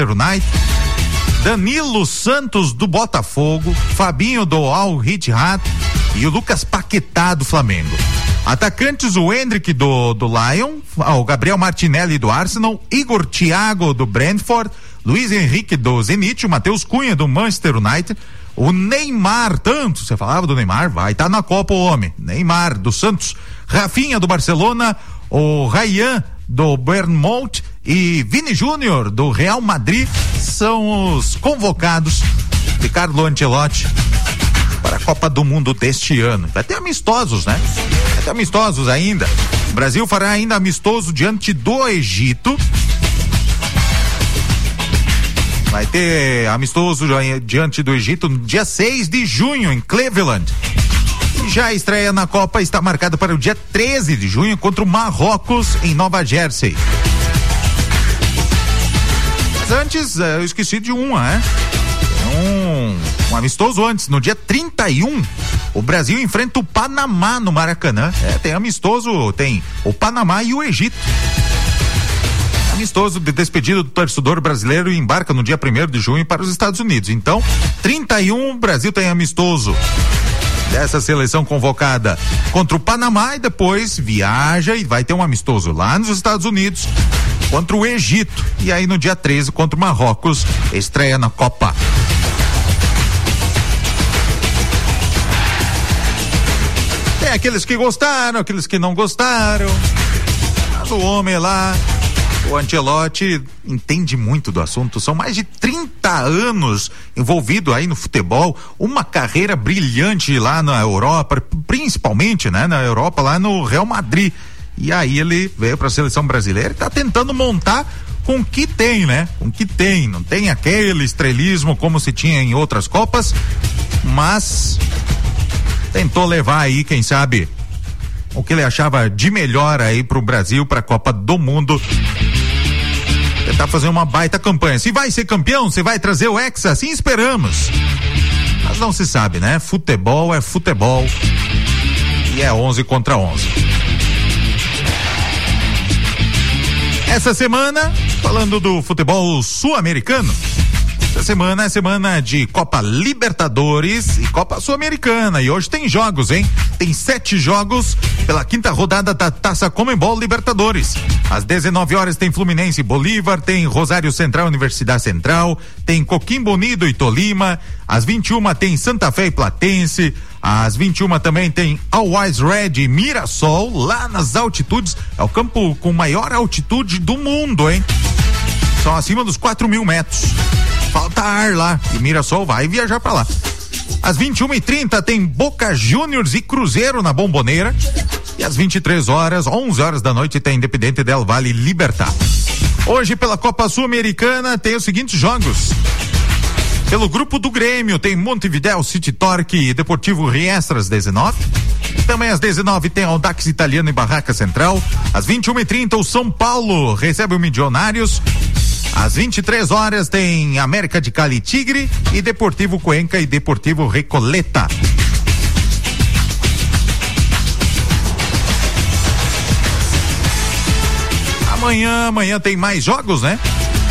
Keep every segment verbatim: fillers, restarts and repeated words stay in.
United, Danilo Santos do Botafogo, Fabinho do Al Ittihad e o Lucas Paquetá do Flamengo. Atacantes, o Hendrick do, do Lyon, o Gabriel Martinelli do Arsenal, Igor Thiago do Brentford, Luiz Henrique do Zenit, o Matheus Cunha do Manchester United, o Neymar, tanto, você falava do Neymar, vai estar tá na Copa o homem, Neymar do Santos, Rafinha do Barcelona, o Ryan do Bournemouth e Vini Júnior do Real Madrid são os convocados de Carlo Ancelotti para a Copa do Mundo deste ano. Vai ter amistosos, né? Vai ter amistosos ainda. O Brasil fará ainda amistoso diante do Egito. Vai ter amistoso diante do Egito no dia seis de junho, em Cleveland. E já a estreia na Copa está marcada para o dia treze de junho contra o Marrocos, em Nova Jersey. Mas antes, eu esqueci de uma, né? Um, um amistoso antes, no dia trinta e um, o Brasil enfrenta o Panamá no Maracanã. É, tem amistoso, tem o Panamá e o Egito. Amistoso de despedida do torcedor brasileiro e embarca no dia primeiro de junho para os Estados Unidos. Então, trinta e um, o Brasil tem amistoso dessa seleção convocada contra o Panamá e depois viaja e vai ter um amistoso lá nos Estados Unidos contra o Egito. E aí no dia treze contra o Marrocos, estreia na Copa. Tem aqueles que gostaram, aqueles que não gostaram. Mas o homem lá, o Ancelotti, entende muito do assunto. São mais de trinta anos envolvido aí no futebol, uma carreira brilhante lá na Europa, principalmente, né, na Europa, lá no Real Madrid. E aí ele veio para a seleção brasileira e tá tentando montar com o que tem, né? Com o que tem, não tem aquele estrelismo como se tinha em outras Copas, mas tentou levar aí, quem sabe, o que ele achava de melhor aí pro Brasil, pra Copa do Mundo. Tentar fazer uma baita campanha. Se vai ser campeão, se vai trazer o Hexa, assim esperamos. Mas não se sabe, né? Futebol é futebol. E é onze contra onze. Essa semana, falando do futebol sul-americano, essa semana é semana de Copa Libertadores e Copa Sul-Americana. E hoje tem jogos, hein? Tem sete jogos pela quinta rodada da Taça Conmebol Libertadores. Às dezenove horas tem Fluminense e Bolívar, tem Rosário Central, Universidade Central, tem Coquimbo Unido e Tolima. Às vinte e uma tem Santa Fé e Platense. Às vinte e uma também tem Always Red e Mirassol, lá nas altitudes. É o campo com maior altitude do mundo, hein? São acima dos quatro mil metros. Falta ar lá, e Mirassol vai viajar pra lá. Às vinte e uma e trinta tem Boca Juniors e Cruzeiro na Bomboneira. E às vinte e três horas, onze horas da noite, tem Independente del Valle e Libertad. Hoje, pela Copa Sul-Americana, tem os seguintes jogos. Pelo grupo do Grêmio, tem Montevideo City Torque e Deportivo Riestra às dezenove. Também às dezenove tem Audax Italiano e Barraca Central. Às vinte e uma e trinta, o São Paulo recebe o Milionários. Às vinte e três horas tem América de Cali Tigre e Deportivo Cuenca e Deportivo Recoleta. Amanhã, amanhã tem mais jogos, né?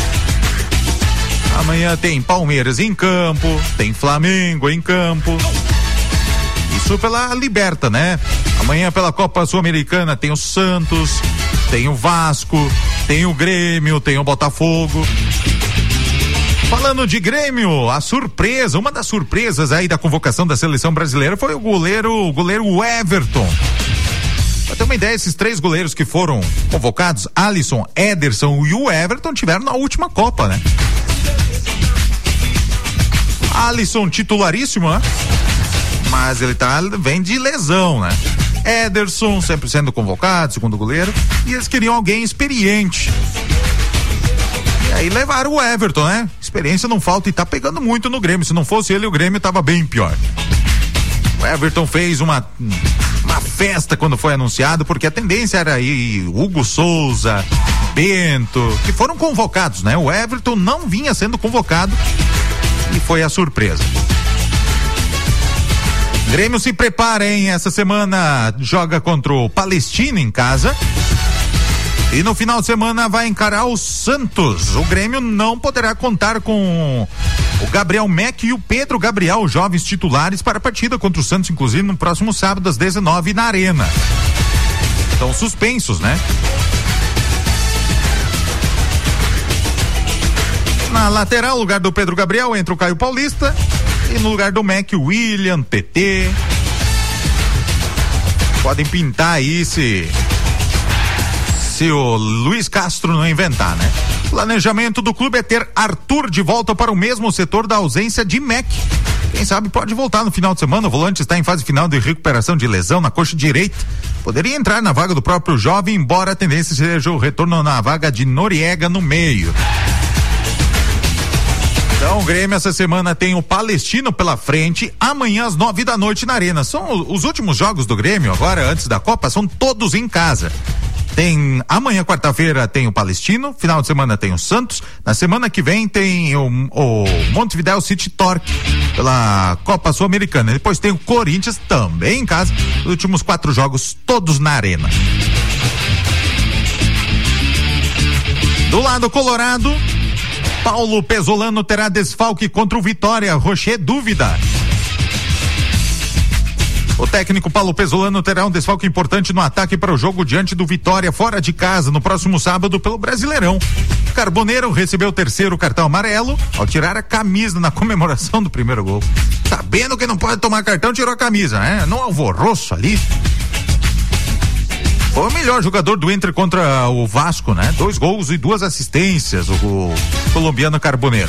Amanhã tem Palmeiras em campo, tem Flamengo em campo. Isso pela Liberta, né? Amanhã pela Copa Sul-Americana tem o Santos, tem o Vasco, tem o Grêmio, tem o Botafogo. Falando de Grêmio, a surpresa, uma das surpresas aí da convocação da seleção brasileira foi o goleiro, o goleiro Everton. Pra ter uma ideia, esses três goleiros que foram convocados, Alisson, Ederson e o Everton, tiveram na última Copa, né? Alisson titularíssimo, né? Mas ele tá, vem de lesão, né? Ederson sempre sendo convocado, segundo goleiro, e eles queriam alguém experiente. E aí levaram o Everton, né? Experiência não falta e tá pegando muito no Grêmio. Se não fosse ele, o Grêmio tava bem pior. O Everton fez uma, uma festa quando foi anunciado, porque a tendência era aí Hugo Souza, Bento, que foram convocados, né? O Everton não vinha sendo convocado e foi a surpresa. Grêmio se prepara, hein? Essa semana joga contra o Palestino em casa. E no final de semana vai encarar o Santos. O Grêmio não poderá contar com o Gabriel Mack e o Pedro Gabriel, jovens titulares, para a partida contra o Santos, inclusive no próximo sábado às dezenove na Arena. Estão suspensos, né? Na lateral, no lugar do Pedro Gabriel, entra o Caio Paulista. E no lugar do Mack, o William, T T. Podem pintar aí se... se o Luiz Castro não inventar, né? O planejamento do clube é ter Arthur de volta para o mesmo setor da ausência de Mack. Quem sabe pode voltar no final de semana. O volante está em fase final de recuperação de lesão na coxa direita. Poderia entrar na vaga do próprio jovem, embora a tendência seja o retorno na vaga de Noriega no meio. Então o Grêmio essa semana tem o Palestino pela frente, amanhã às nove da noite na Arena. São os últimos jogos do Grêmio agora, antes da Copa, são todos em casa. Tem, amanhã, quarta-feira, tem o Palestino, final de semana tem o Santos, na semana que vem tem o, o Montevidéu City Torque pela Copa Sul-Americana. Depois tem o Corinthians também em casa, os últimos quatro jogos todos na Arena. Do lado colorado, Paulo Pesolano terá desfalque contra o Vitória. Rocher dúvida. O técnico Paulo Pesolano terá um desfalque importante no ataque para o jogo diante do Vitória fora de casa no próximo sábado pelo Brasileirão. Carboneiro recebeu o terceiro cartão amarelo ao tirar a camisa na comemoração do primeiro gol. Sabendo que não pode tomar cartão, tirou a camisa, né? Não alvoroço ali. Foi o melhor jogador do Inter contra o Vasco, né? Dois gols e duas assistências, o, o colombiano Carboneiro.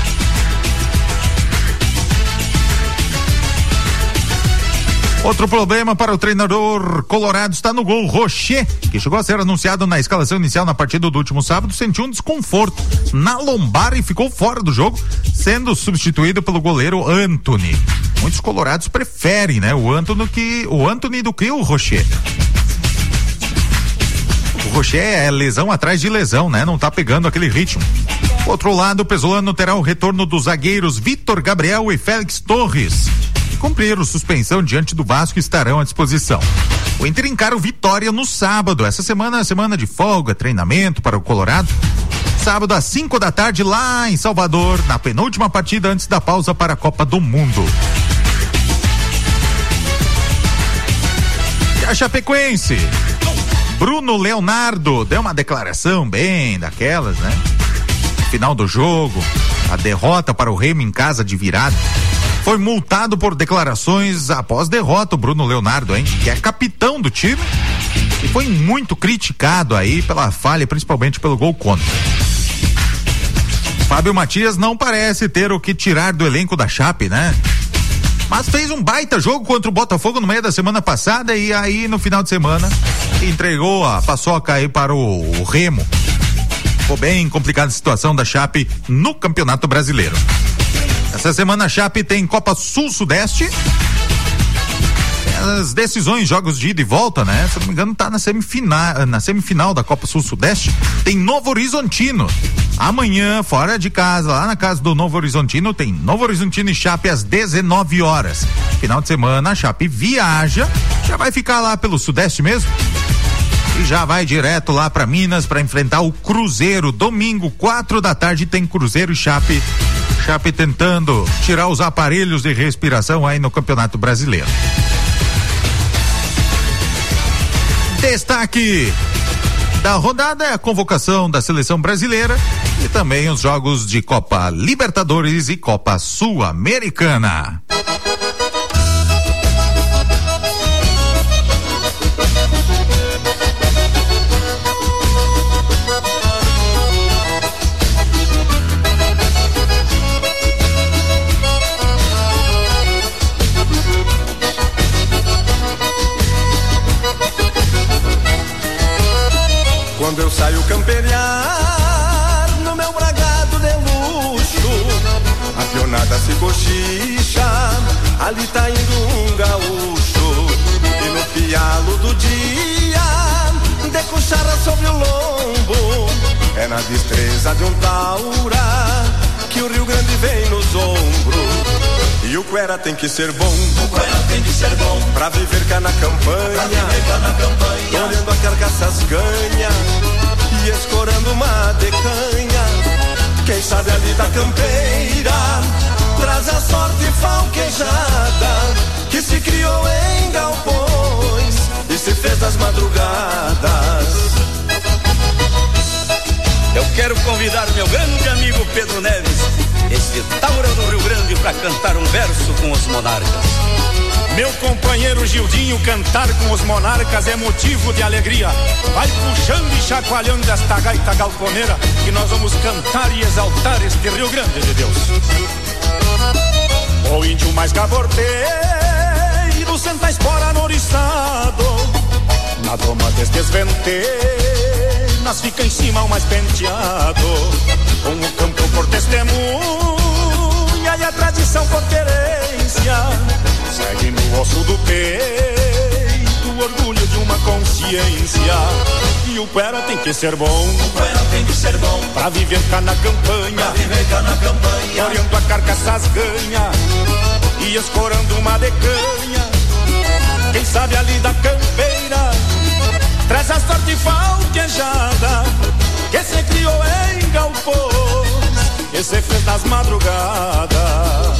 Outro problema para o treinador colorado está no gol. Rocher, que chegou a ser anunciado na escalação inicial na partida do último sábado, sentiu um desconforto na lombar e ficou fora do jogo, sendo substituído pelo goleiro Antony. Muitos colorados preferem, né? O Antony, que, o Antony do que o Rocher. O Rocher é lesão atrás de lesão, né? Não tá pegando aquele ritmo. Outro lado, o Pesolano terá o retorno dos zagueiros Vitor Gabriel e Félix Torres, que cumpriram suspensão diante do Vasco e estarão à disposição. O Inter encara o Vitória no sábado. Essa semana é semana de folga, treinamento para o Colorado. Sábado às cinco da tarde lá em Salvador, na penúltima partida antes da pausa para a Copa do Mundo. E a Chapecoense, Bruno Leonardo deu uma declaração bem daquelas, né? Final do jogo, a derrota para o Remo em casa de virada. Foi multado por declarações após derrota, o Bruno Leonardo, hein? Que é capitão do time e foi muito criticado aí pela falha, principalmente pelo gol contra. Fábio Matias não parece ter o que tirar do elenco da Chape, né? Mas fez um baita jogo contra o Botafogo no meio da semana passada e aí no final de semana entregou a paçoca aí para o, o Remo. Ficou bem complicada a situação da Chape no Campeonato Brasileiro. Essa semana a Chape tem Copa Sul-Sudeste. As decisões, jogos de ida e volta, né? Se não me engano, tá na semifinal, na semifinal da Copa Sul-Sudeste. Tem Novo Horizontino. Amanhã, fora de casa, lá na casa do Novo Horizontino, tem Novo Horizontino e Chape às dezenove horas. Final de semana, a Chape viaja. Já vai ficar lá pelo Sudeste mesmo. E já vai direto lá para Minas para enfrentar o Cruzeiro. Domingo, quatro da tarde, tem Cruzeiro e Chape. Chape tentando tirar os aparelhos de respiração aí no Campeonato Brasileiro. Destaque da rodada é a convocação da seleção brasileira e também os jogos de Copa Libertadores e Copa Sul-Americana. Quando eu saio campear no meu bragado de luxo, a pionada se cochicha, ali tá indo um gaúcho. E no pialo do dia, de cuchara sobre o lombo, é na destreza de um taura que o Rio Grande vem nos ombros. E o cuera tem que ser bom, o cuera tem que ser bom, pra viver cá na campanha, pra viver cá na campanha, olhando a carcaças ganha. e escorando uma decanha. Quem sabe ali da campeira traz a sorte falquejada que se criou em galpões e se fez das madrugadas. Eu quero convidar meu grande amigo Pedro Neves, esse Taura do Rio Grande, para cantar um verso com os monarcas. Meu companheiro Gildinho, cantar com os monarcas é motivo de alegria. Vai puxando e chacoalhando esta gaita galponeira, que nós vamos cantar e exaltar este Rio Grande de Deus. O índio mais caborteiro senta a espora no oriçado, na doma destes ventenas fica em cima o mais penteado, com o campo por testemunha e a tradição por querência. Segue no osso do peito o orgulho de uma consciência. E o cuera tem que ser bom, o cuera tem que ser bom, pra viver cá na campanha, pra viver cá na campanha, olhando a carcaças ganha e escorando uma decanha. Quem sabe ali da campeira traz a sorte falquejada que se criou em galpões, que se fez nas madrugadas.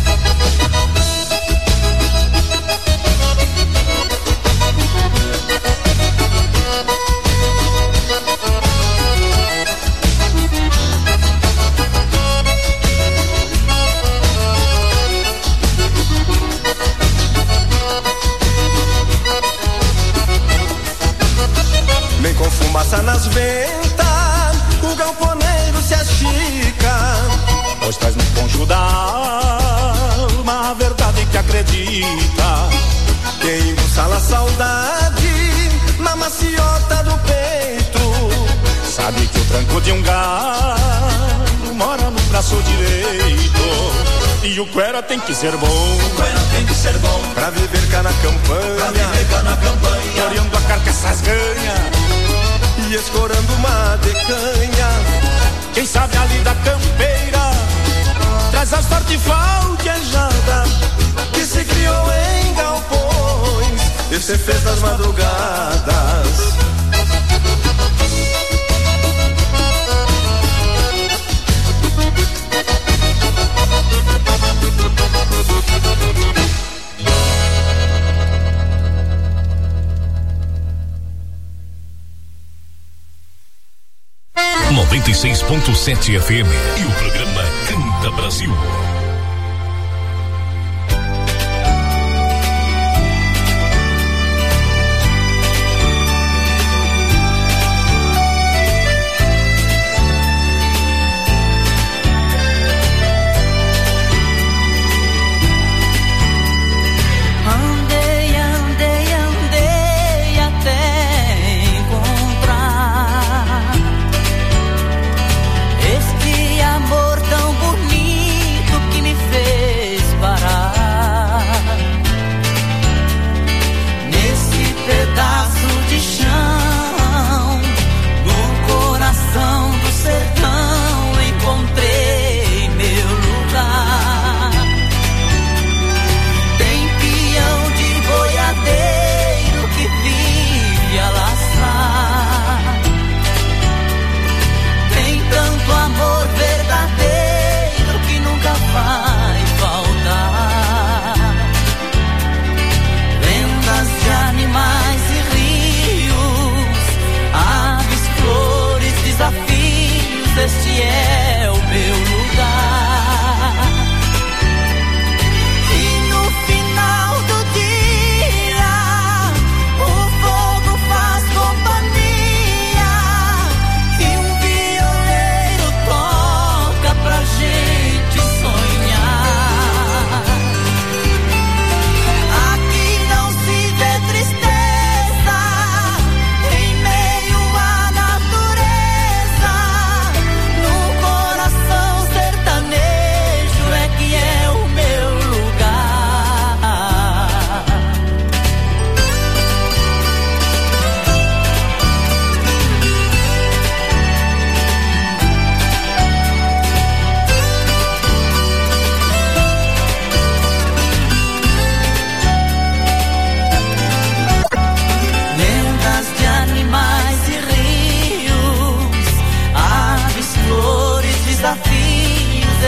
Vem com fumaça nas ventas, o galponeiro se achica, pois traz no poncho da alma a verdade que acredita. Quem embuçala a saudade na maciota do peito, sabe que o tranco de um galo mora no braço direito. E o cuera tem que ser bom, o cuera tem que ser bom, pra viver cá na campanha, pra viver cá na campanha, olhando a carcaças ganha e escorando uma decanha. Quem sabe ali da campeira traz a sorte falquejada que se criou em galpões e se fez das madrugadas. noventa e seis ponto sete F M e o programa Canta Brasil. Este amor tão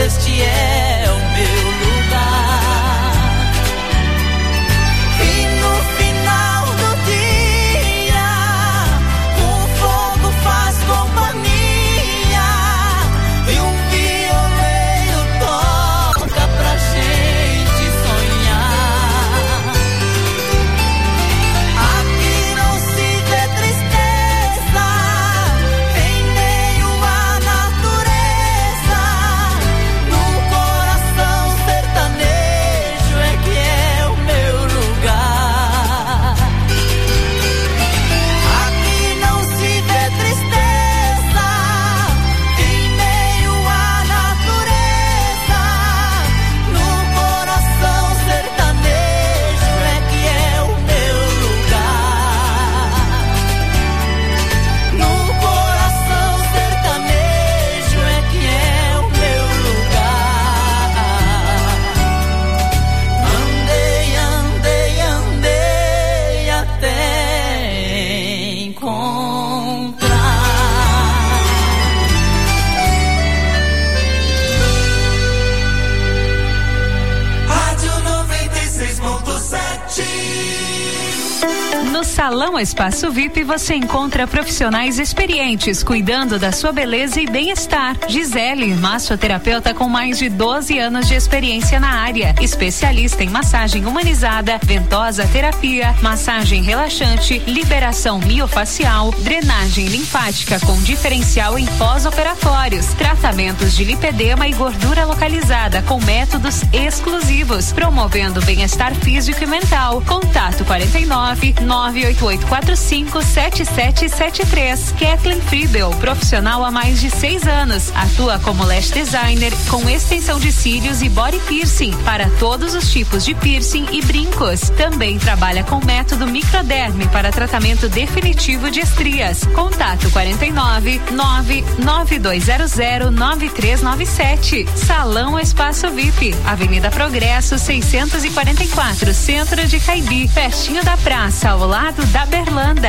este é o meu lugar. E no final do dia, um fogo faz companhia e um violeiro toca pra gente sonhar. Aqui não se vê tristeza em meio à natureza. No coração sertanejo é que é o meu lugar. Aqui não se vê tristeza em meio à natureza. No coração sertanejo é que é o meu lugar. No coração sertanejo é que é o meu lugar. Andei, andei, andei até encontrar. Rádio noventa e seis ponto sete. No Salão Espaço V I P você encontra profissionais experientes cuidando da sua beleza e bem-estar. Gisele, massoterapeuta com mais de doze anos de experiência na área, especialista em massagem humanizada, ventosa terapia, massagem relaxante, liberação miofacial, drenagem linfática com diferencial em pós-operatórios, tratamentos de lipedema e gordura localizada com métodos exclusivos, promovendo bem-estar físico e mental. Contato quarenta e nove, nove oito oito quatro cinco, sete sete sete três. Kathleen Friebel, profissional há mais de seis anos. Atua como lash designer com extensão de cílios e body piercing para todos os tipos de piercing e brincos. Também trabalha com método microderme para tratamento definitivo de estrias. Contato quarenta e nove, nove nove dois zero zero, nove três nove sete. Salão Espaço V I P, Avenida Progresso seiscentos e quarenta e quatro, Centro de Caibi, pertinho da praça, ao lado da Berlanda.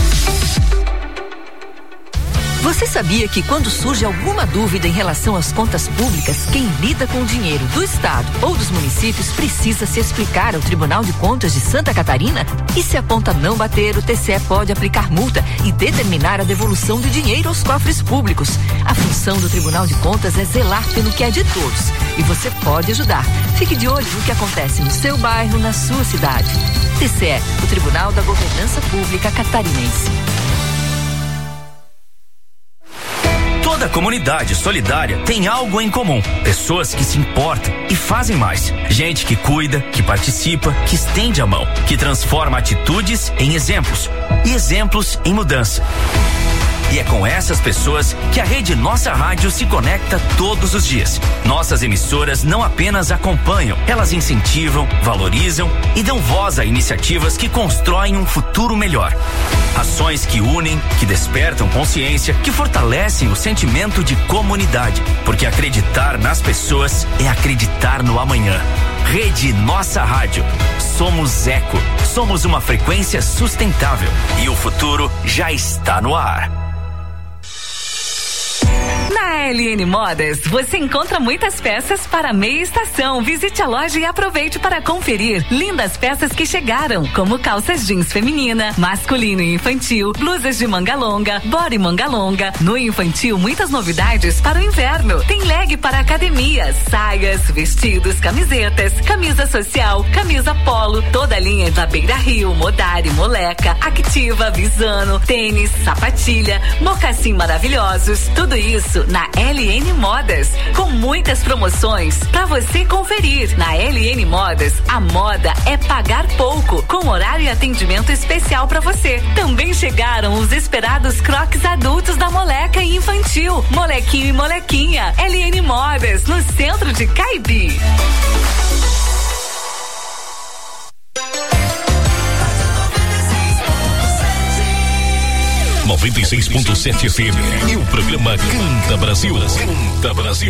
Você sabia que quando surge alguma dúvida em relação às contas públicas, quem lida com o dinheiro do Estado ou dos municípios precisa se explicar ao Tribunal de Contas de Santa Catarina? E se a conta não bater, o T C E pode aplicar multa e determinar a devolução do dinheiro aos cofres públicos. A função do Tribunal de Contas é zelar pelo que é de todos. E você pode ajudar. Fique de olho no que acontece no seu bairro, na sua cidade. T C E, o Tribunal da Governança Pública Catarinense. Toda comunidade solidária tem algo em comum. Pessoas que se importam e fazem mais. Gente que cuida, que participa, que estende a mão, que transforma atitudes em exemplos e exemplos em mudança. E é com essas pessoas que a Rede Nossa Rádio se conecta todos os dias. Nossas emissoras não apenas acompanham, elas incentivam, valorizam e dão voz a iniciativas que constroem um futuro melhor. Ações que unem, que despertam consciência, que fortalecem o sentimento de comunidade. Porque acreditar nas pessoas é acreditar no amanhã. Rede Nossa Rádio. Somos eco. Somos uma frequência sustentável. E o futuro já está no ar. Na L N Modas, você encontra muitas peças para meia estação. Visite a loja e aproveite para conferir lindas peças que chegaram, como calças jeans feminina, masculino e infantil, blusas de manga longa, body manga longa. No infantil, muitas novidades para o inverno. Tem leg para academia, saias, vestidos, camisetas, camisa social, camisa polo, toda a linha da Beira Rio, Modari, Moleca, Activa, Visano, tênis, sapatilha, mocassim maravilhosos. Tudo isso na L N Modas, com muitas promoções para você conferir. Na L N Modas, a moda é pagar pouco, com horário e atendimento especial para você. Também chegaram os esperados crocs adultos da Moleca e infantil, Molequinho e Molequinha. L N Modas, no centro de Caibi. noventa e seis ponto sete F M e o programa Canta Brasil. Canta Brasil.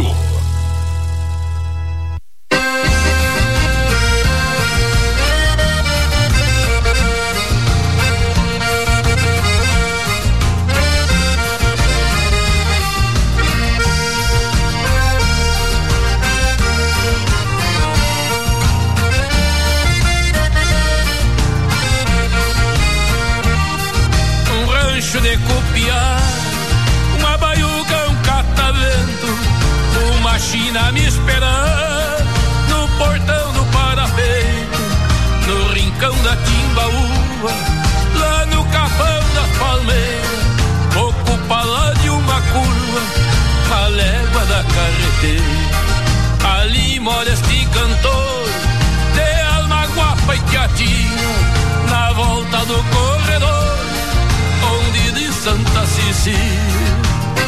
China me esperando no portão do parapeito, no rincão da Timbaúba, lá no capão das palmeiras, ocupa lá de uma curva a légua da carreteira. Ali mora este cantor de alma guapa e quietinho, na volta do corredor onde de Santa Cecília.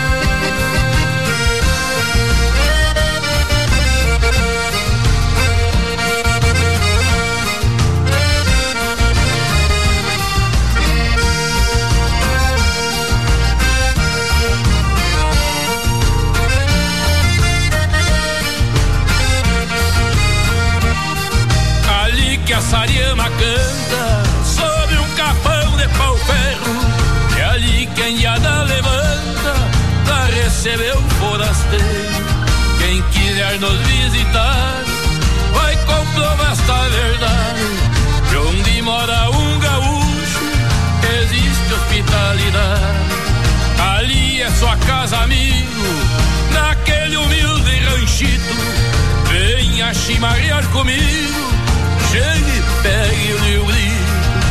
Que a Sariama canta sobre um capão de pau-ferro, é ali que a Indiada levanta pra receber o forasteiro. Quem quiser nos visitar vai comprovar esta verdade, de onde mora um gaúcho existe hospitalidade. Ali é sua casa, amigo, naquele humilde ranchito. Venha chimarrear comigo, chegue, pegue o meu grito.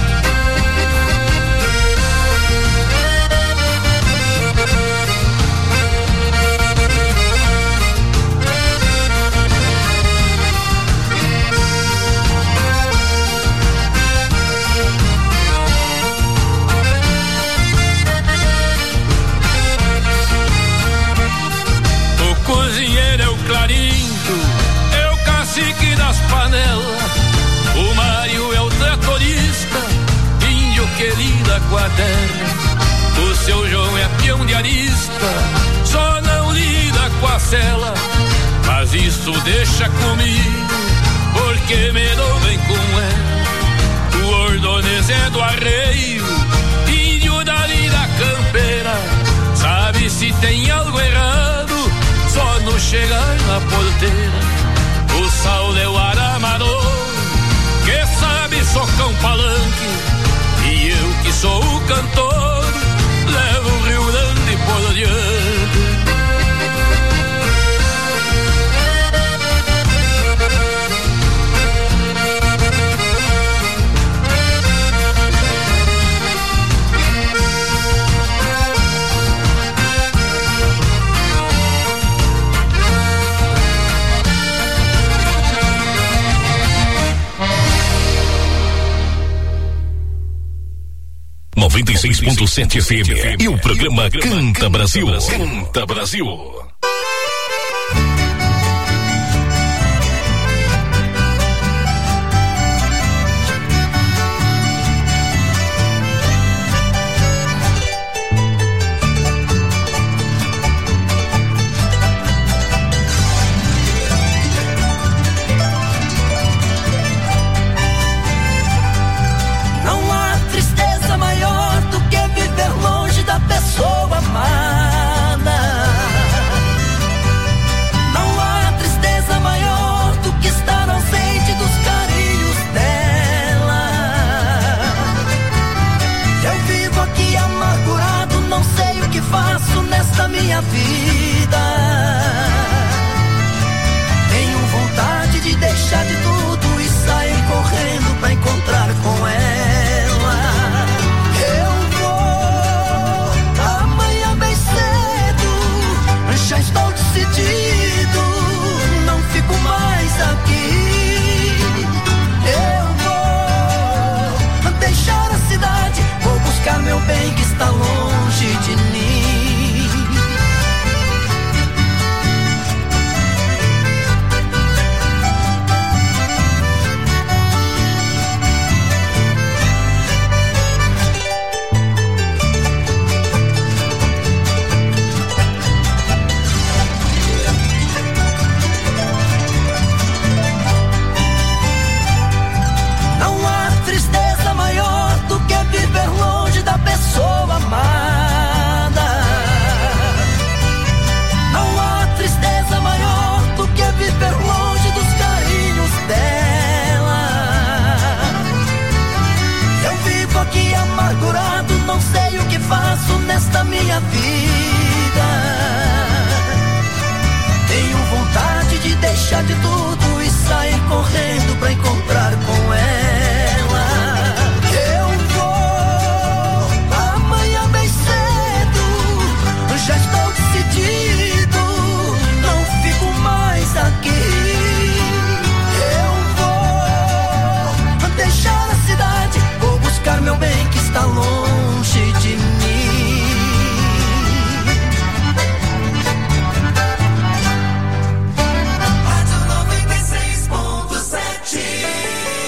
O cozinheiro é o Clarindo, é o cacique das panelas. O Mário é o tratorista, índio que lida com a terra. O seu João é peão de arista, só não lida com a cela. Mas isso deixa comigo, porque me dou bem com ela. O Ordonez é do arreio, índio dali da campeira. Sabe se tem algo errado, só no chegar na porteira. O Saulo é o aramador, que sabe socar um palanque, e eu que sou o cantor levo o Rio Grande por diante. noventa e seis ponto sete F M e o programa Canta Brasil. Canta Brasil. Pessoa amada,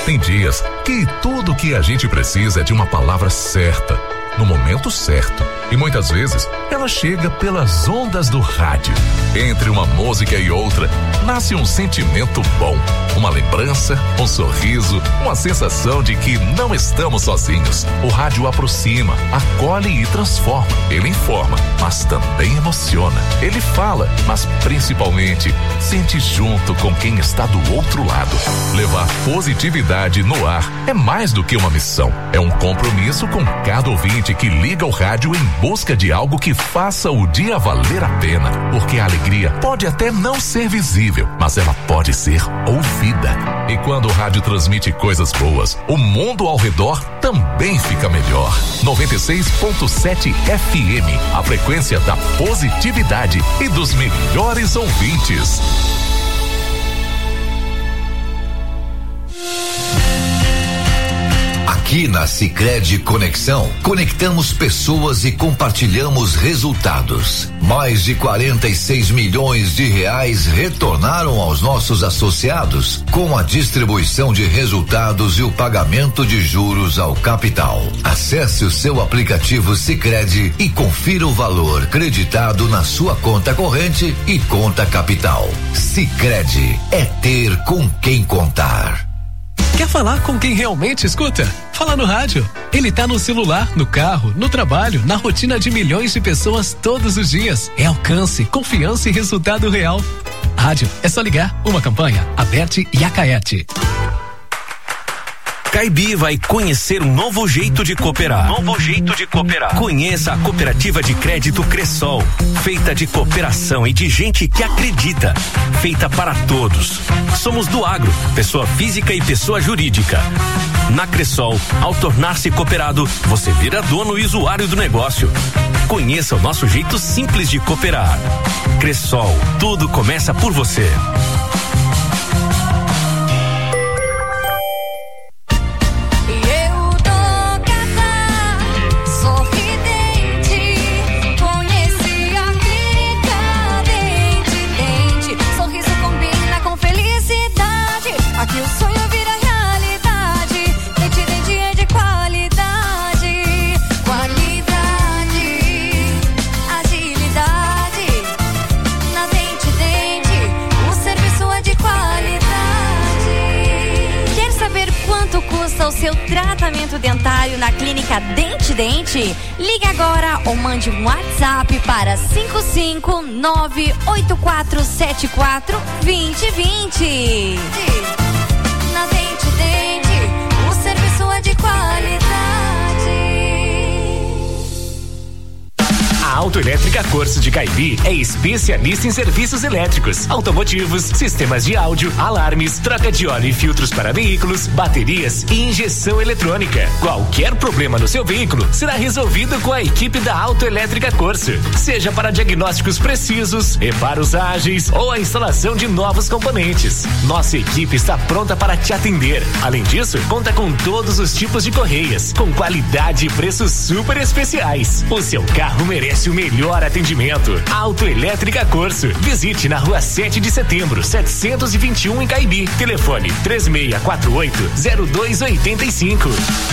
Tem dias que tudo que a gente precisa é de uma palavra certa, no momento certo. E muitas vezes ela chega pelas ondas do rádio. Entre uma música e outra, nasce um sentimento bom, uma lembrança, um sorriso, uma sensação de que não estamos sozinhos. O rádio aproxima, acolhe e transforma. Ele informa, mas também emociona. Ele fala, mas principalmente sente junto com quem está do outro lado. Levar positividade no ar é mais do que uma missão. É um compromisso com cada ouvinte que liga o rádio em busca de algo que faça o dia valer a pena. Porque a alegria pode até não ser visível, mas ela pode ser ouvida. E quando o rádio transmite coisas boas, o mundo ao redor também fica melhor. noventa e seis ponto sete F M, a frequência da positividade e dos melhores ouvintes. Aqui na Sicredi Conexão, conectamos pessoas e compartilhamos resultados. Mais de quarenta e seis milhões de reais retornaram aos nossos associados com a distribuição de resultados e o pagamento de juros ao capital. Acesse o seu aplicativo Sicredi e confira o valor creditado na sua conta corrente e conta capital. Sicredi é ter com quem contar. Quer falar com quem realmente escuta? Fala no rádio. Ele tá no celular, no carro, no trabalho, na rotina de milhões de pessoas todos os dias. É alcance, confiança e resultado real. Rádio, é só ligar. Uma campanha, Aberte e Acaete. Caibi vai conhecer um novo jeito de cooperar. Novo jeito de cooperar. Conheça a cooperativa de crédito Cressol, feita de cooperação e de gente que acredita, feita para todos. Somos do agro, pessoa física e pessoa jurídica. Na Cressol, ao tornar-se cooperado, você vira dono e usuário do negócio. Conheça o nosso jeito simples de cooperar. Cressol, tudo começa por você. O seu tratamento dentário na clínica Dente Dente? Ligue agora ou mande um WhatsApp para cinco cinco nove oito quatro sete quatro dois zero dois zero. Na Dente Dente, o serviço é de qualidade. A Autoelétrica Corso de Caibi é especialista em serviços elétricos, automotivos, sistemas de áudio, alarmes, troca de óleo e filtros para veículos, baterias e injeção eletrônica. Qualquer problema no seu veículo será resolvido com a equipe da Autoelétrica Corso. Seja para diagnósticos precisos, reparos ágeis ou a instalação de novos componentes. Nossa equipe está pronta para te atender. Além disso, conta com todos os tipos de correias, com qualidade e preços super especiais. O seu carro merece o melhor atendimento. Autoelétrica Corso. Visite na rua sete de setembro, setecentos e vinte e um em Caibi. Telefone três seis quatro oito zero dois oito cinco.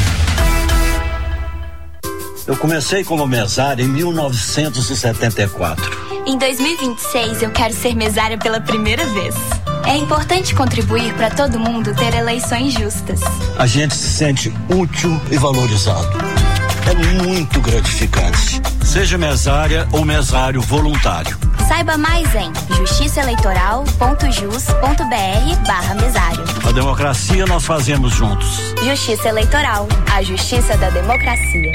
Eu comecei como mesário em mil novecentos e setenta e quatro. Em dois mil e vinte e seis eu quero ser mesária pela primeira vez. É importante contribuir para todo mundo ter eleições justas. A gente se sente útil e valorizado. É muito gratificante. Seja mesária ou mesário voluntário. Saiba mais em justiçaeleitoral ponto jus ponto br barra mesário. A democracia nós fazemos juntos. Justiça Eleitoral, a justiça da democracia.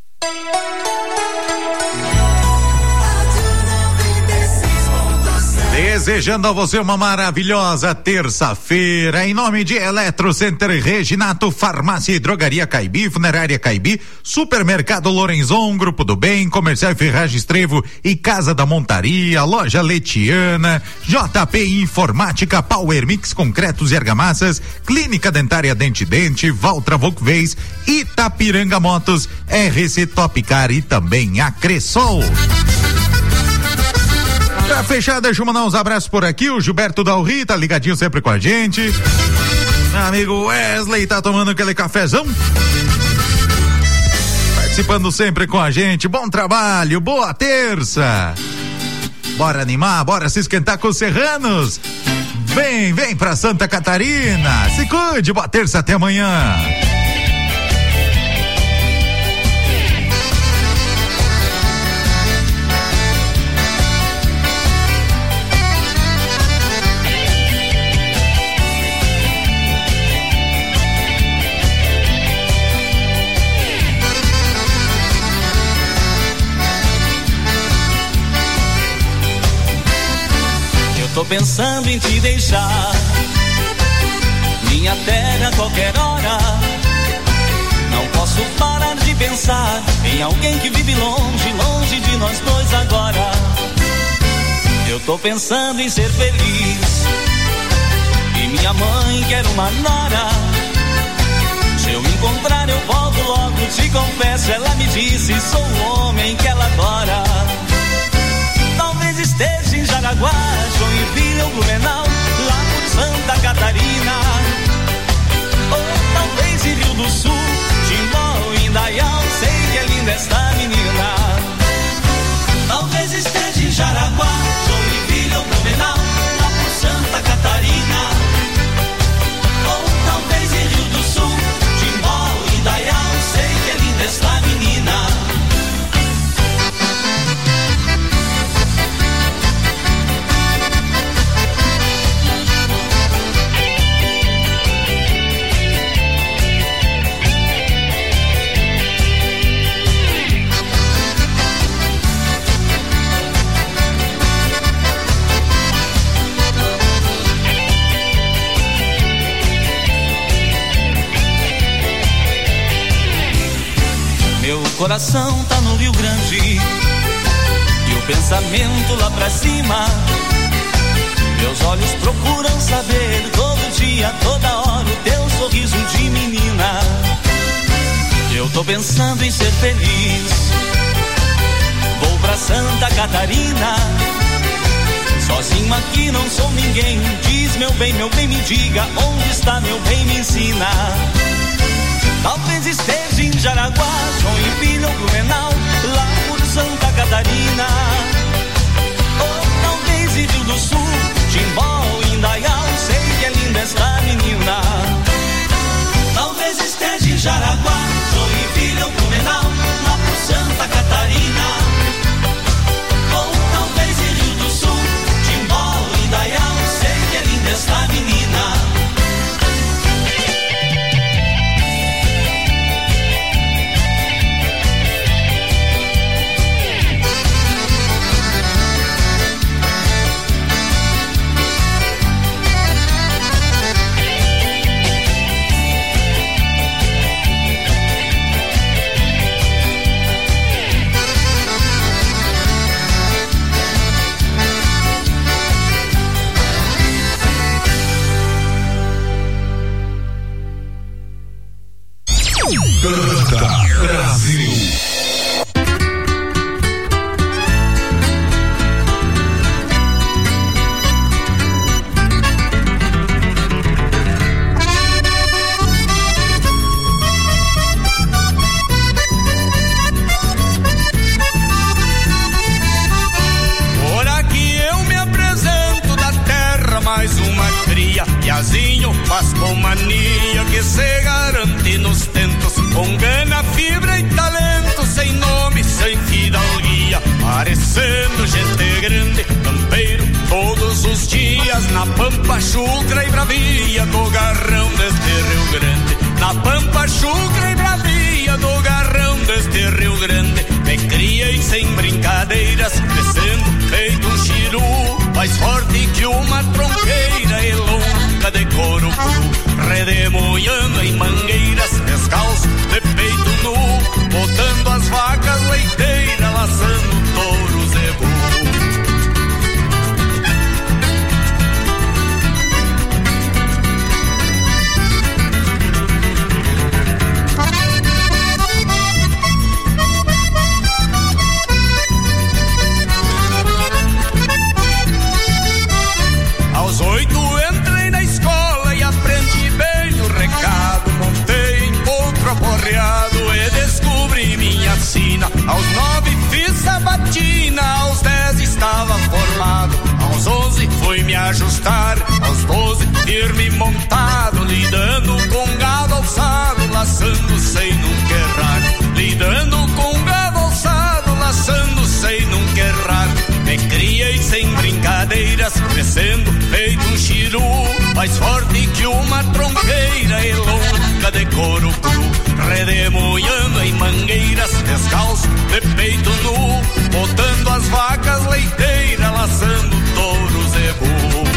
Desejando a você uma maravilhosa terça-feira, em nome de Eletro Center Reginato, Farmácia e Drogaria Caibi, Funerária Caibi, Supermercado Lorenzon, Grupo do Bem, Comercial e Ferragens Trevo e Casa da Montaria, Loja Letiana, J P Informática, Power Mix Concretos e Argamassas, Clínica Dentária Dente Dente, Valtra Volkswagen, Itapiranga Motos, R C Top Car e também a Cressol. Pra fechar, deixa eu mandar uns abraços por aqui. O Gilberto Dalri tá ligadinho sempre com a gente. Meu amigo Wesley tá tomando aquele cafezão? Participando sempre com a gente. Bom trabalho, boa terça. Bora animar, bora se esquentar com os serranos. Vem, vem pra Santa Catarina. Se cuide, boa terça, até amanhã. Tô pensando em te deixar, minha terra a qualquer hora. Não posso parar de pensar em alguém que vive longe, longe de nós dois agora. Eu tô pensando em ser feliz, e minha mãe quer uma nora. Se eu encontrar eu volto logo, te confesso, ela me disse, sou o homem que ela adora. Talvez esteja em Jaraguá, Joinville ou Blumenau, lá por Santa Catarina. Ou talvez em Rio do Sul, Timbó ou Indaial, sei que é linda esta menina. Talvez esteja em Jaraguá, Joinville ou Blumenau, lá por Santa Catarina. Ou talvez em Rio do Sul, Timbó ou Indaial, sei que é linda esta menina. Meu coração tá no Rio Grande e o pensamento lá pra cima. Meus olhos procuram saber todo dia, toda hora o teu sorriso de menina. Eu tô pensando em ser feliz, vou pra Santa Catarina. Sozinho aqui não sou ninguém, diz meu bem, meu bem me diga, onde está meu bem me ensina. Talvez esteja em Jaraguá, Joinville ou Blumenau, lá por Santa Catarina. Ou talvez em Rio do Sul, Timbó ou Indaial, sei que é linda esta menina. Talvez esteja em Jaraguá, Joinville ou Blumenau, lá por Santa Catarina. Ou talvez em Rio do Sul, Timbó ou Indaial, sei que é linda esta menina. Canta Brasil. Por aqui eu me apresento da terra, mais uma cria. Piazinho faz com mania que se garante nos tentos, com gana, fibra e talento, sem nome, sem fidalguia, parecendo gente grande, campeiro, todos os dias, na pampa chucra e bravia do garrão deste Rio Grande, na pampa chucra e bravia do garrão deste Rio Grande, me criei sem brincadeiras, crescendo feito um chiru, mais forte que uma tronqueira e longa de couro cru, redemoiando em mangueiras, descalço de peito nu, botando as vacas leiteiras, laçando touros e burro. Aos oito entrei na escola e aprendi bem ajustar. Aos doze, firme montado, lidando com gado alçado, laçando sem nunca errar. Lidando com gado alçado, laçando sem nunca errar. Me criei sem brincadeiras, crescendo feito um chiru, mais forte que uma tronqueira e louca de couro cru, redemoiando em mangueiras, descalço de peito nu, botando as vacas leiteiras, laçando touros e burro.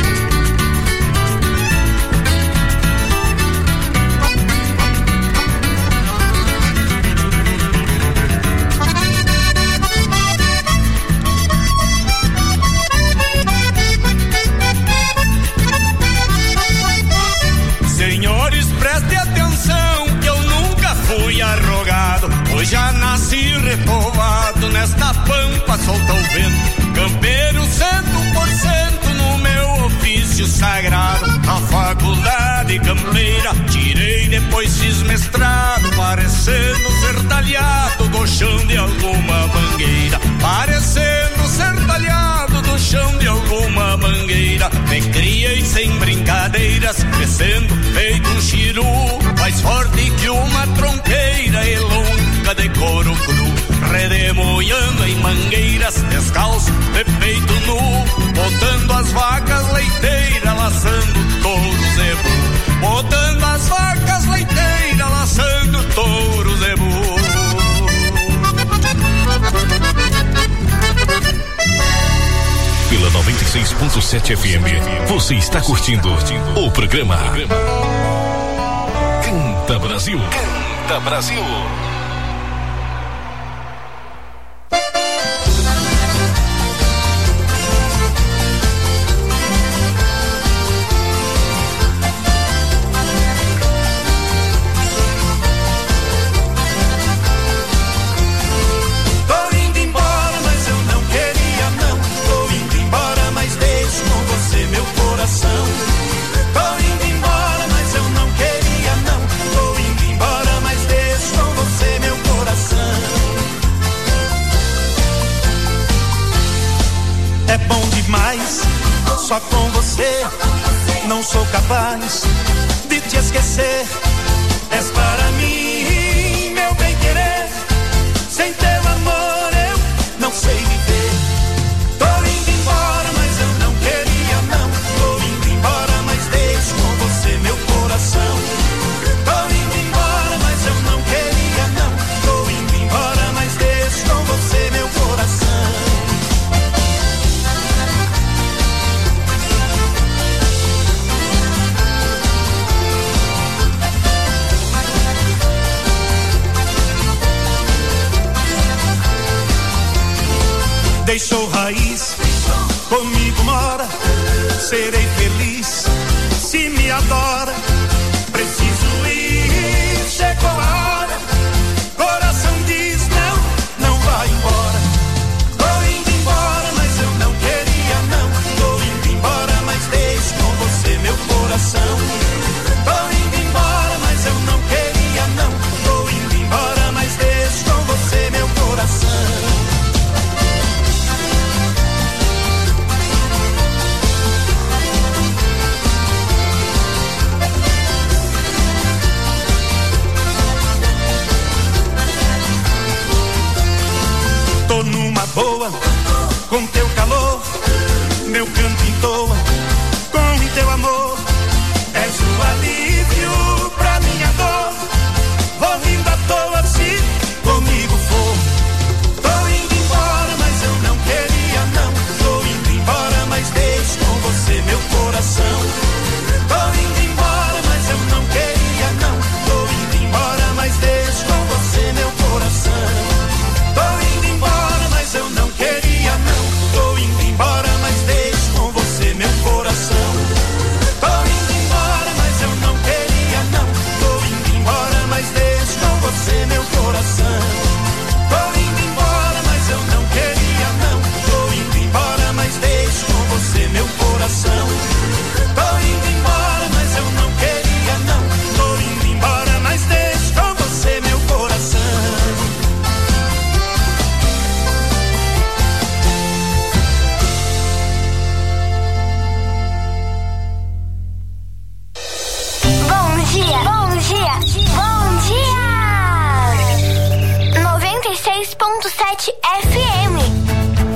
Senhores, preste atenção que eu nunca fui arrogado, pois já nasci retovado, nesta pampa solta o vento, campeiro cento por cento no meu ofício sagrado. Na faculdade campeira tirei, depois fiz mestrado, parecendo ser talhado do chão de alguma mangueira, parecendo ser talhado do chão de alguma mangueira. Me criei sem brincadeiras, crescendo feito um chiru, mais forte que uma tronqueira e longa de couro cru, redemoiando em mangueiras, descalço de peito nu, botando as vacas leiteiras, laçando touros e burro, botando as vacas leiteiras, laçando touros e burro. Pela noventa e seis ponto sete F M, você está curtindo o programa Canta Brasil. Canta Brasil. Só com você não sou capaz de te esquecer. És para mim meu bem querer. Sem teu amor eu não sei viver. Tô indo embora, mas eu não queria não. Tô indo embora, mas deixo com você meu coração. Tô indo embora, mas eu não queria não. Tô indo embora, mas deixo com você meu coração. Deixou raiz, comigo mora, serei feliz, se me adora, preciso ir, chegou a hora, coração diz não, não vai embora, tô indo embora, mas eu não queria não, tô indo embora, mas deixo com você meu coração, tô indo embora, mas eu não queria não, tô indo embora, mas deixo com você meu coração. Tô numa boa, com teu calor, meu canto entoa, com teu amor, és o alívio pra minha dor, vou rindo à toa se comigo for, tô indo embora, mas eu não queria não, tô indo embora, mas deixo com você meu coração, tô indo embora, mas eu não queria não, tô indo embora, mas deixo com você meu coração. Tô indo embora, mas eu não queria não. Tô indo sete F M.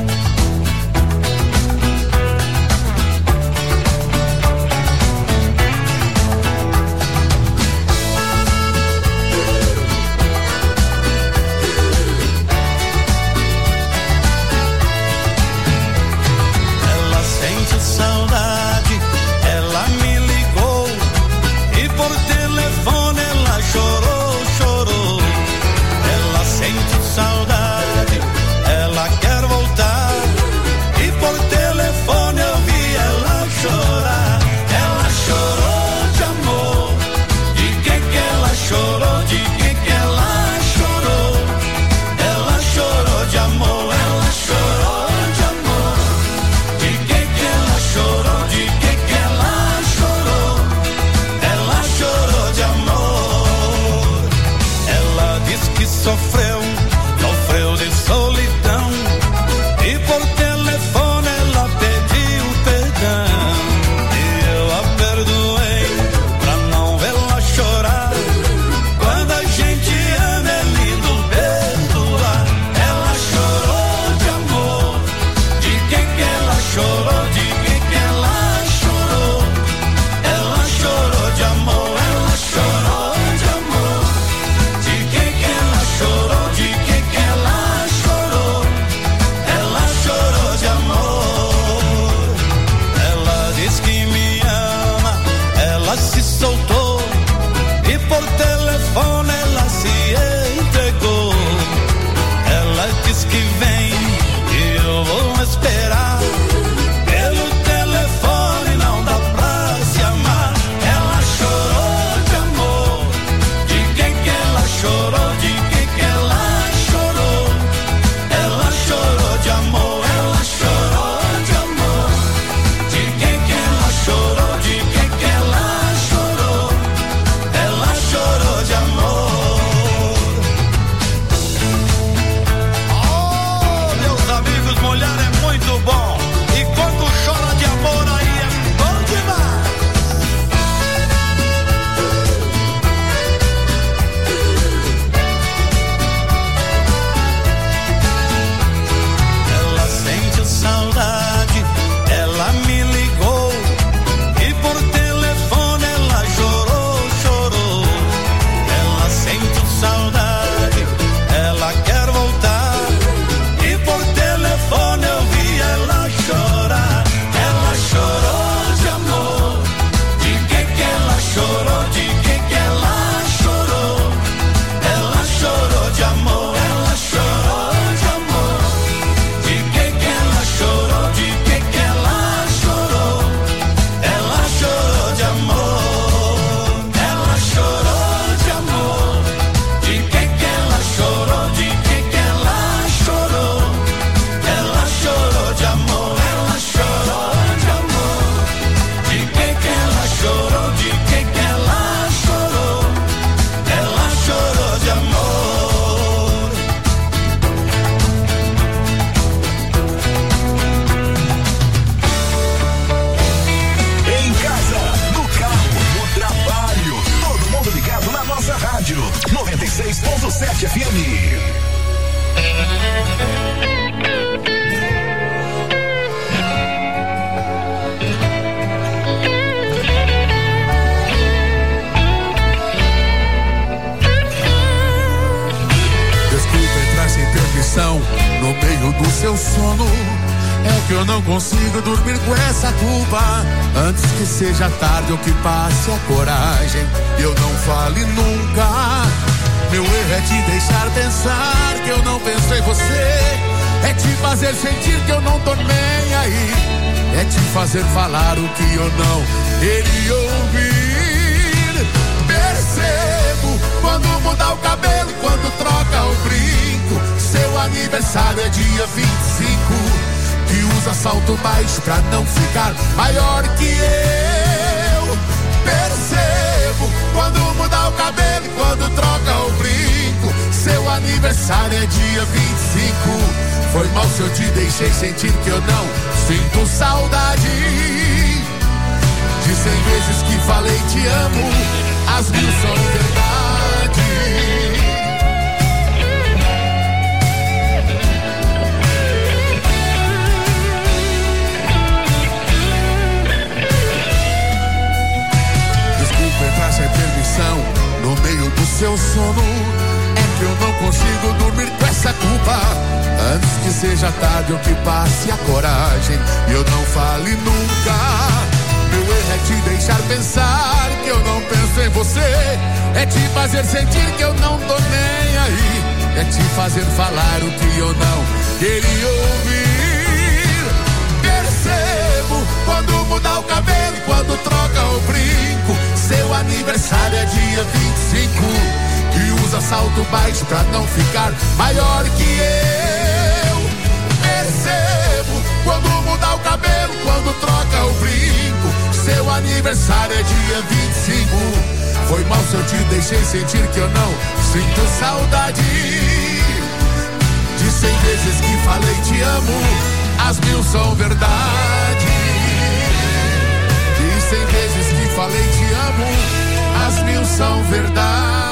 Saudade, ela me ligou e por telefone ela chorou, chorou. Ela sente saudade, ela quer voltar e por telefone eu vi ela chorar. Ela chorou de amor, de que que ela chorou, de que que ela chorou. Ela chorou de amor, ela chorou de amor. De que que ela chorou, de que que ela chorou. Ela chorou de amor. Ela diz que sofreu, sofreu de solidão e por telefone ela pediu perdão. E eu a perdoei pra não vê-la chorar. Quando a gente ama é lindo perdoar. Ela chorou de amor, de que que ela chorou, de que que ela chorou. Ela chorou de amor, ela chorou de amor. De que que ela chorou, de que que ela chorou. Ela chorou de amor. Ela diz que me ama, ela se soltou e por telefone ela se entregou. Ela diz que vem e eu vou esperar. Pelo telefone não dá pra se amar. Ela chorou de amor, de que que ela chorou, de que que ela chorou. Ela chorou de amor, ela chorou de amor. De que que ela chorou, de que que ela chorou. Ela chorou de amor. Oh, meus amigos, mulher é muito bom. E quando chora de amor aí é bom demais. Ela sente saudade, ela me ligou e por telefone ela chorou, chorou. Ela sente saudade, ela quer voltar e por telefone eu vi ela chorar. Ela chorou de amor, de que que ela chorou, de que que ela chorou. Ela chorou de amor, ela chorou de amor. De que que ela chorou, de que que ela chorou. Ela chorou de amor, ela chorou de amor. De que que ela chorou, de que que ela chorou. Ela chorou de amor, ela chorou de amor. De que que ela chorou, de que que ela chorou. Ela chorou de amor. Em casa, no carro, no trabalho, todo mundo ligado na nossa rádio. noventa e seis ponto sete F M. Desculpa entrar sem permissão no meio do seu sono. É que eu não consigo dormir com essa culpa. Antes que seja tarde ou que passe a coragem, eu não fale nunca. Meu erro é te deixar pensar que eu não penso em você. É te fazer sentir que eu não tô nem aí. É te fazer falar o que eu não queria ouvir. Percebo quando muda o cabelo, quando troca o brinco. Seu aniversário é dia vinte e cinco. Que usa salto baixo pra não ficar maior que eu. Percebo quando muda o cabelo e quando troca o brinco. Seu aniversário é dia vinte e cinco. Foi mal se eu te deixei sentir que eu não sinto saudade. De cem vezes que falei te amo, as mil são verdade. seu sono. É que eu não consigo dormir com essa culpa. Antes que seja tarde ou que passe a coragem e eu não fale nunca. Meu erro é te deixar pensar que eu não penso em você. É te fazer sentir que eu não tô nem aí. É te fazer falar o que eu não queria ouvir. Percebo quando muda o cabelo, quando troca o brinco. Seu aniversário é dia vinte e cinco. E usa salto baixo pra não ficar maior que eu. Percebo quando muda o cabelo, quando troca o brinco. Seu aniversário é dia vinte e cinco. Foi mal se eu te deixei sentir que eu não sinto saudade. De cem vezes que falei te amo, as mil são verdade. De cem vezes que falei te amo, as mil são verdade.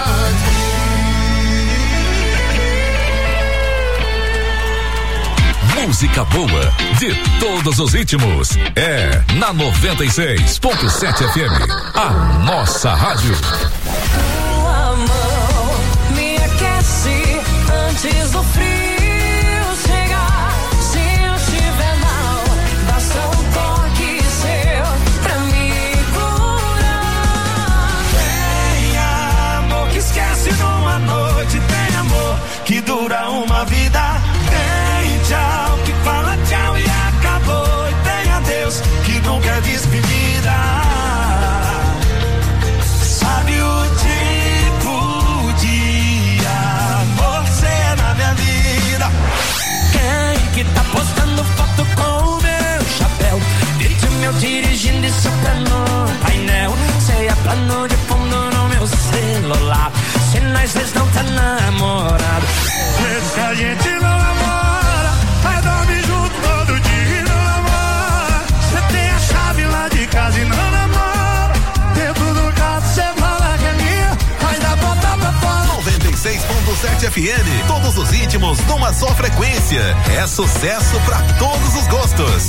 Música boa de todos os ritmos é na noventa e seis ponto sete F M, a nossa rádio. Tua mão me aquece antes do frio chegar. Se eu estiver mal, basta um toque seu pra me curar. Tem amor que esquece numa noite, tem amor que dura uma vida. Tem tchau que fala tchau e acabou. E tem adeus que nunca é despedida. Sabe o tipo de amor ser na minha vida? Quem que tá postando foto com o meu chapéu? Vídeo meu dirigindo e soprando no painel. Sei a plano de fundo no meu celular. Se nós dois não tá namorado, mesmo que a gente não namora, vai dormir junto todo dia e não namora. Cê tem a chave lá de casa e não namora. Dentro do carro cê fala que é minha, mas dá botar pra fora. noventa e seis ponto sete F M, todos os ritmos numa só frequência. É sucesso pra todos os gostos.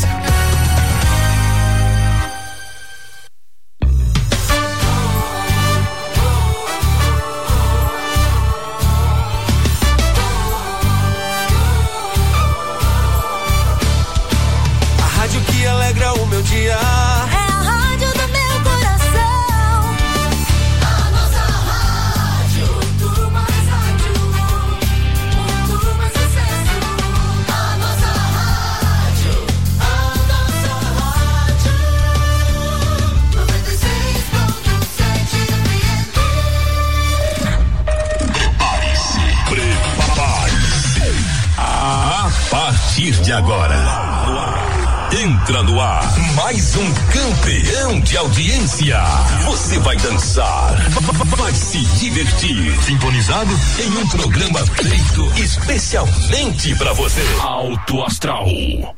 Alegra o meu dia. É a rádio do meu coração. A nossa rádio, muito mais rádio, muito mais sucesso. A nossa rádio, a nossa rádio, noventa e seis ponto sete F M. Prepare-se, prepare-se. A partir de agora, entra no ar mais um campeão de audiência. Você vai dançar, vai se divertir, sintonizado em um programa feito especialmente pra você. Alto Astral.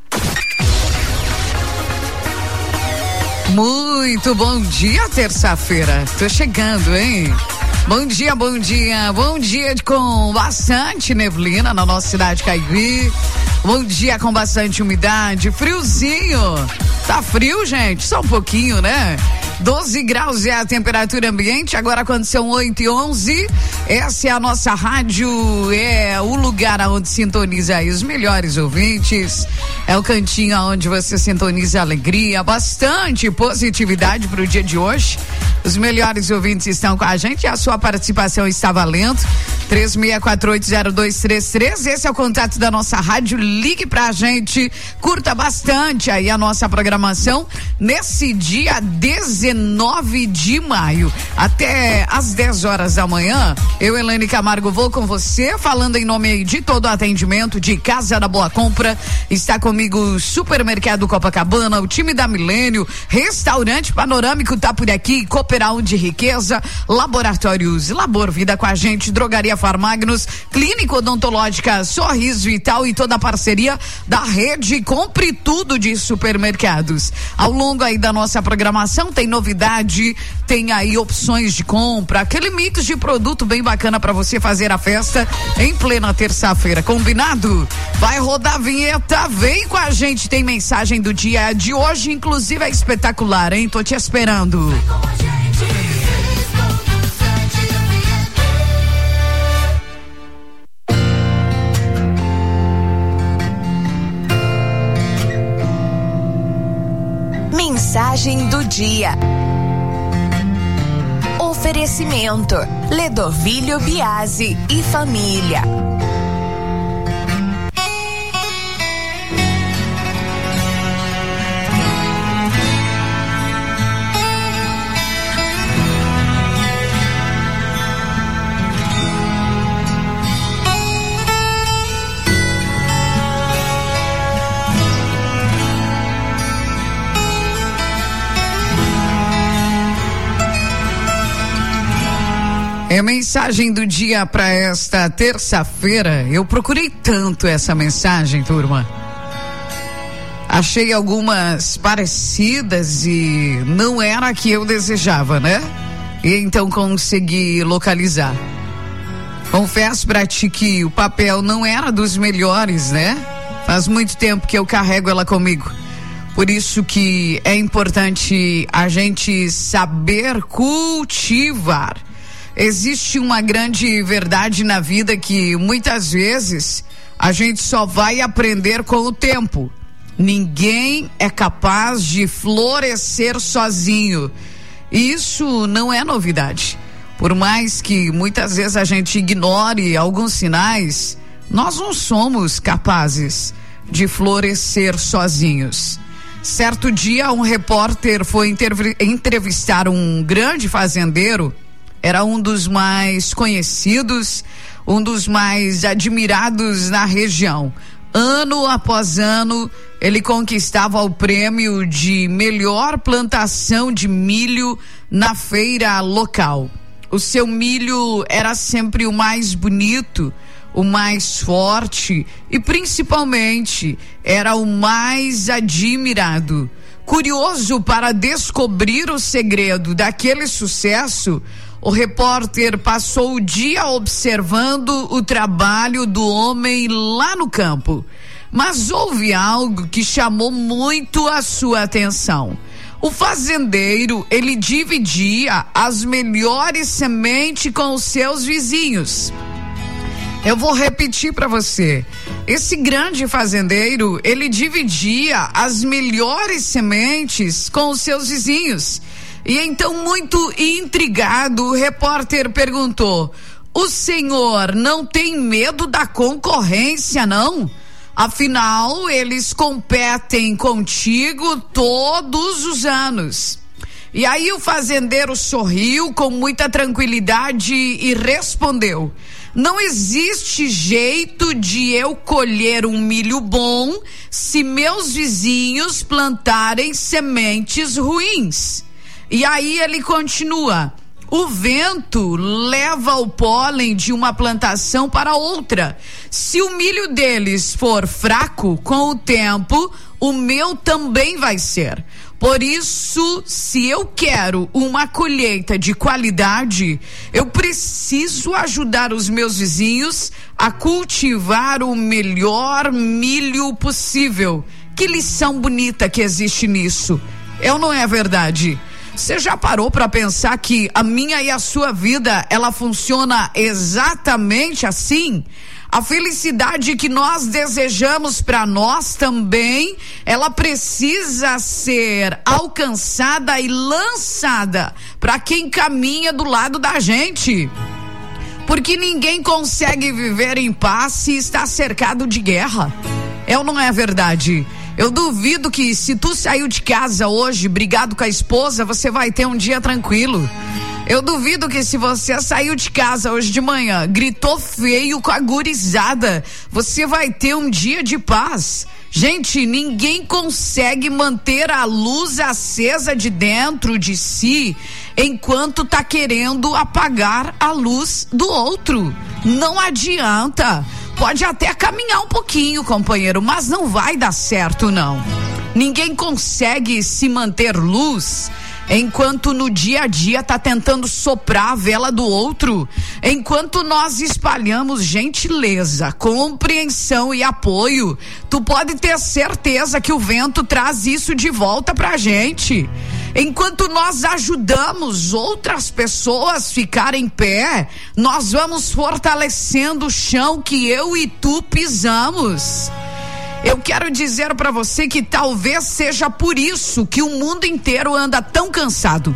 Muito bom dia, terça-feira. Tô chegando, hein? Bom dia, bom dia, bom dia com bastante neblina na nossa cidade de Caigui. Bom dia com bastante umidade, friozinho. Tá frio, gente? Só um pouquinho, né? doze graus é a temperatura ambiente, agora quando são oito e onze, essa é a nossa rádio, é o lugar onde sintoniza aí os melhores ouvintes, é o cantinho onde você sintoniza alegria, bastante positividade pro dia de hoje. Os melhores ouvintes estão com a gente e a sua participação está valendo. três seis quatro oito zero dois três três, esse é o contato da nossa rádio, ligue pra gente, curta bastante aí a nossa programação nesse dia dezenove de maio, até às dez horas da manhã, eu, Elaine Camargo, vou com você, falando em nome aí de todo o atendimento de Casa da Boa Compra, está comigo o Supermercado Copacabana, o time da Milênio, Restaurante Panorâmico tá por aqui, Cooperal de Riqueza, Laboratórios Labor Vida com a gente, Drogaria Farmagnos, Clínica Odontológica Sorriso Vital e toda a parceria da rede Compre Tudo de Supermercados. Ao longo aí da nossa programação tem novidade, tem aí opções de compra, aquele mix de produto bem bacana para você fazer a festa em plena terça-feira, combinado? Vai rodar a vinheta, vem com a gente, tem mensagem do dia de hoje, inclusive é espetacular, hein? Tô te esperando. Mensagem do dia. Oferecimento: Ledovílio Biasi e família. É a mensagem do dia para esta terça-feira. Eu procurei tanto essa mensagem, turma. Achei algumas parecidas e não era a que eu desejava, né? E então consegui localizar. Confesso pra ti que o papel não era dos melhores, né? Faz muito tempo que eu carrego ela comigo. Por isso que é importante a gente saber cultivar. Existe uma grande verdade na vida que muitas vezes a gente só vai aprender com o tempo. Ninguém é capaz de florescer sozinho. Isso não é novidade. Por mais que muitas vezes a gente ignore alguns sinais, nós não somos capazes de florescer sozinhos. Certo dia, um repórter foi entrevistar um grande fazendeiro. Era um dos mais conhecidos, um dos mais admirados na região. Ano após ano, ele conquistava o prêmio de melhor plantação de milho na feira local. O seu milho era sempre o mais bonito, o mais forte e, principalmente, era o mais admirado. Curioso para descobrir o segredo daquele sucesso, o repórter passou o dia observando o trabalho do homem lá no campo. Mas houve algo que chamou muito a sua atenção. O fazendeiro, ele dividia as melhores sementes com os seus vizinhos. Eu vou repetir para você. Esse grande fazendeiro, ele dividia as melhores sementes com os seus vizinhos. E então, muito intrigado, o repórter perguntou: o senhor não tem medo da concorrência, não? Afinal, eles competem contigo todos os anos. E aí o fazendeiro sorriu com muita tranquilidade e respondeu: não existe jeito de eu colher um milho bom se meus vizinhos plantarem sementes ruins. E aí ele continua: o vento leva o pólen de uma plantação para outra. Se o milho deles for fraco, com o tempo, o meu também vai ser. Por isso, se eu quero uma colheita de qualidade, eu preciso ajudar os meus vizinhos a cultivar o melhor milho possível. Que lição bonita que existe nisso. É ou não é verdade? Você já parou para pensar que a minha e a sua vida, ela funciona exatamente assim? A felicidade que nós desejamos para nós também, ela precisa ser alcançada e lançada para quem caminha do lado da gente. Porque ninguém consegue viver em paz se está cercado de guerra. É ou não é verdade? Eu duvido que se tu saiu de casa hoje brigado com a esposa, você vai ter um dia tranquilo. Eu duvido que se você saiu de casa hoje de manhã, gritou feio com a gurizada, você vai ter um dia de paz. Gente, ninguém consegue manter a luz acesa de dentro de si enquanto tá querendo apagar a luz do outro. Não adianta. Pode até caminhar um pouquinho, companheiro, mas não vai dar certo, não. Ninguém consegue se manter luz enquanto no dia a dia tá tentando soprar a vela do outro. Enquanto nós espalhamos gentileza, compreensão e apoio, tu pode ter certeza que o vento traz isso de volta pra gente. Enquanto nós ajudamos outras pessoas a ficarem em pé, nós vamos fortalecendo o chão que eu e tu pisamos. Eu quero dizer para você que talvez seja por isso que o mundo inteiro anda tão cansado.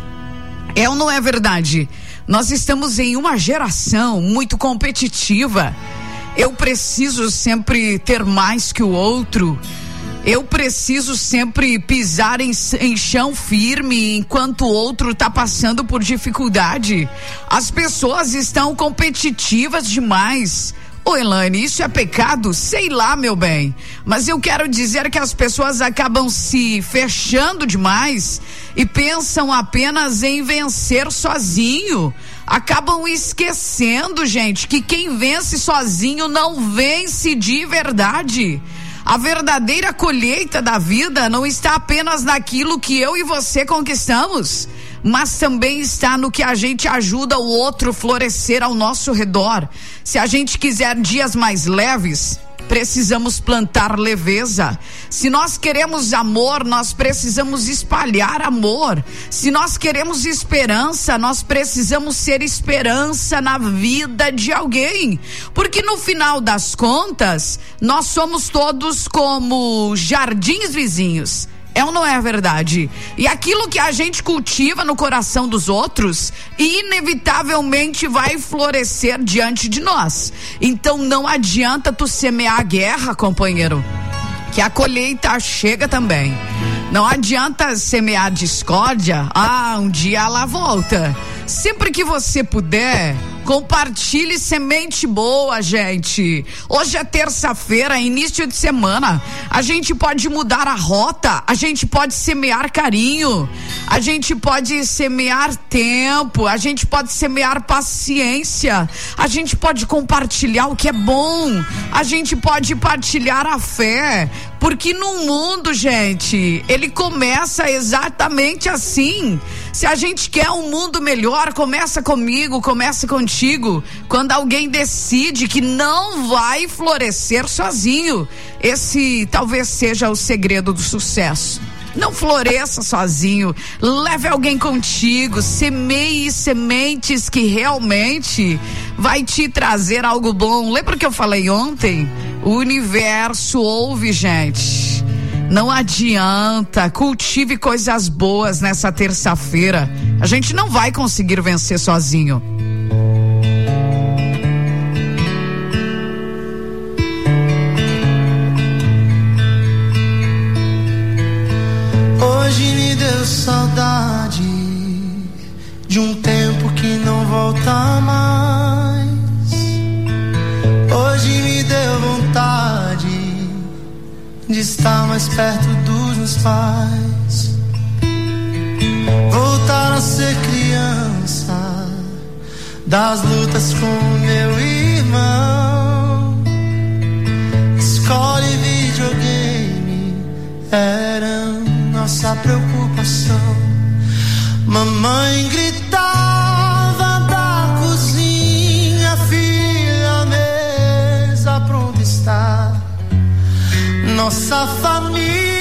É ou não é verdade? Nós estamos em uma geração muito competitiva. Eu preciso sempre ter mais que o outro. Eu preciso sempre pisar em, em chão firme enquanto o outro está passando por dificuldade. As pessoas estão competitivas demais. Ô Elaine, isso é pecado? Sei lá, meu bem. Mas eu quero dizer que as pessoas acabam se fechando demais e pensam apenas em vencer sozinho. Acabam esquecendo, gente, que quem vence sozinho não vence de verdade. A verdadeira colheita da vida não está apenas naquilo que eu e você conquistamos, mas também está no que a gente ajuda o outro florescer ao nosso redor. Se a gente quiser dias mais leves, precisamos plantar leveza. Se nós queremos amor, nós precisamos espalhar amor. Se nós queremos esperança, nós precisamos ser esperança na vida de alguém. Porque no final das contas, nós somos todos como jardins vizinhos. É ou não é verdade? E aquilo que a gente cultiva no coração dos outros, inevitavelmente vai florescer diante de nós. Então não adianta tu semear a guerra, companheiro, que a colheita chega também. Não adianta semear discórdia, ah, um dia ela volta. Sempre que você puder, compartilhe semente boa, gente. Hoje é terça-feira, início de semana. A gente pode mudar a rota, a gente pode semear carinho, a gente pode semear tempo, a gente pode semear paciência, a gente pode compartilhar o que é bom, a gente pode partilhar a fé. Porque no mundo, gente, ele começa exatamente assim. Se a gente quer um mundo melhor, começa comigo, começa contigo. Quando alguém decide que não vai florescer sozinho, esse talvez seja o segredo do sucesso. Não floresça sozinho, leve alguém contigo, semeie sementes que realmente vai te trazer algo bom. Lembra que eu falei ontem? O universo ouve, gente. Não adianta, cultive coisas boas nessa terça-feira. A gente não vai conseguir vencer sozinho. Hoje me deu saudade de um tempo que não volta mais. Hoje me deu vontade de estar mais perto dos meus pais. Voltar a ser criança, das lutas com meu irmão. Escola e videogame eram nossa preocupação. Mamãe gritava da cozinha, filha, a mesa pronta está. Nossa família